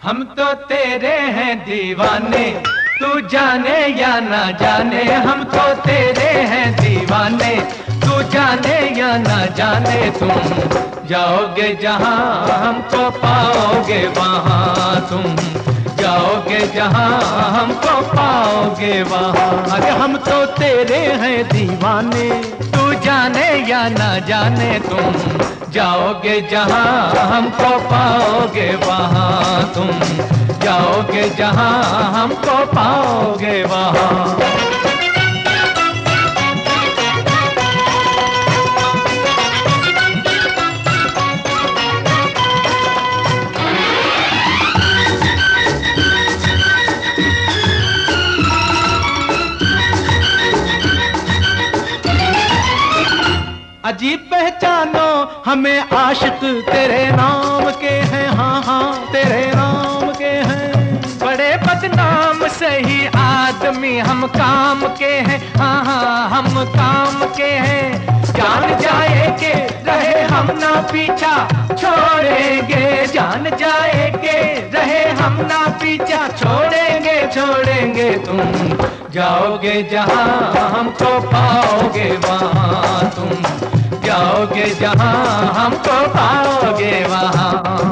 हम तो तेरे हैं दीवाने, तू जाने या ना जाने। हम तो तेरे हैं दीवाने, तू जाने या ना जाने। तुम जाओगे जहां हमको पाओगे वहां, तुम जाओगे जहां हमको पाओगे वहां। अरे हम तो तेरे हैं दीवाने, तू जाने या ना जाने। तुम जाओगे जहां हमको पाओगे वहां, तुम जाओगे जहां हमको पाओगे वहां। अजीब पहचानो हमें आशिक तेरे नाम के हैं, हाँ हाँ तेरे नाम के हैं। बड़े बदनाम सही आदमी हम काम के हैं, हाँ हाँ हम काम के हैं। जान जाए के रहे हम ना पीछा छोड़ेंगे, जान जाए के रहे हम ना पीछा छोड़ेंगे छोड़ेंगे। तुम जाओगे जहां हमको पाओगे वहां, तुम जाओगे जहां हमको पाओगे वहां।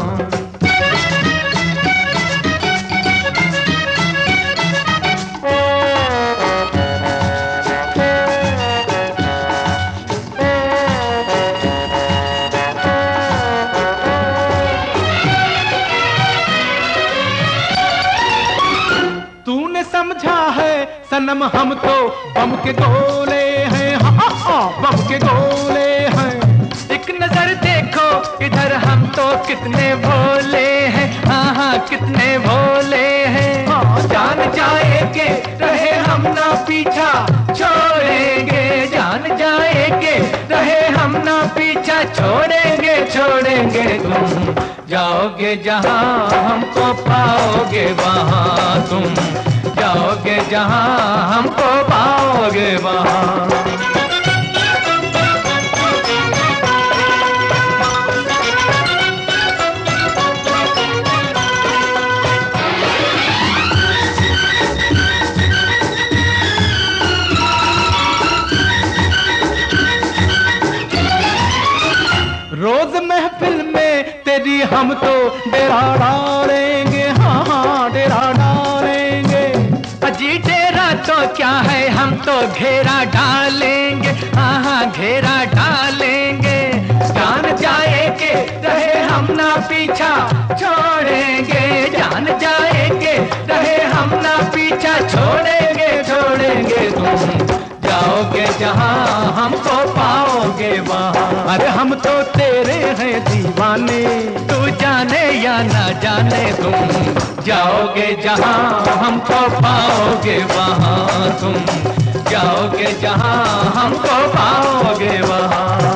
तूने समझा है सनम हम तो बम के गोले हैं, हाँ हाँ बम के गोले हैं। एक नजर देखो इधर हम तो कितने भोले हैं, हाँ हाँ कितने भोले हैं। हाँ, जान जाएंगे रहे हम ना पीछा छोड़ेंगे, जान जाएंगे रहे हम ना पीछा छोड़ेंगे छोड़ेंगे। तुम जाओगे जहां हमको पाओगे वहां, तुम जाओगे जहां हमको पाओगे वहां। रोज महफिल में तेरी हम तो डेरा डालेंगे, हाँ हाँ डेरा डालेंगे। अजी डेरा तो क्या है हम तो घेरा डालेंगे, हाँ हाँ घेरा डालेंगे। जान जाएंगे रहे हम ना पीछा छोड़ेंगे, जान जाएंगे रहे हम ना पीछा छोड़ेंगे छोड़ेंगे। तुम जाओगे जहां हमको पाओगे वहां। अरे हम तो तेरे हैं दीवाने, तू जाने या ना जाने। तुम जाओगे जहां हमको पाओगे वहां, तुम जाओगे जहां हमको पाओगे वहां।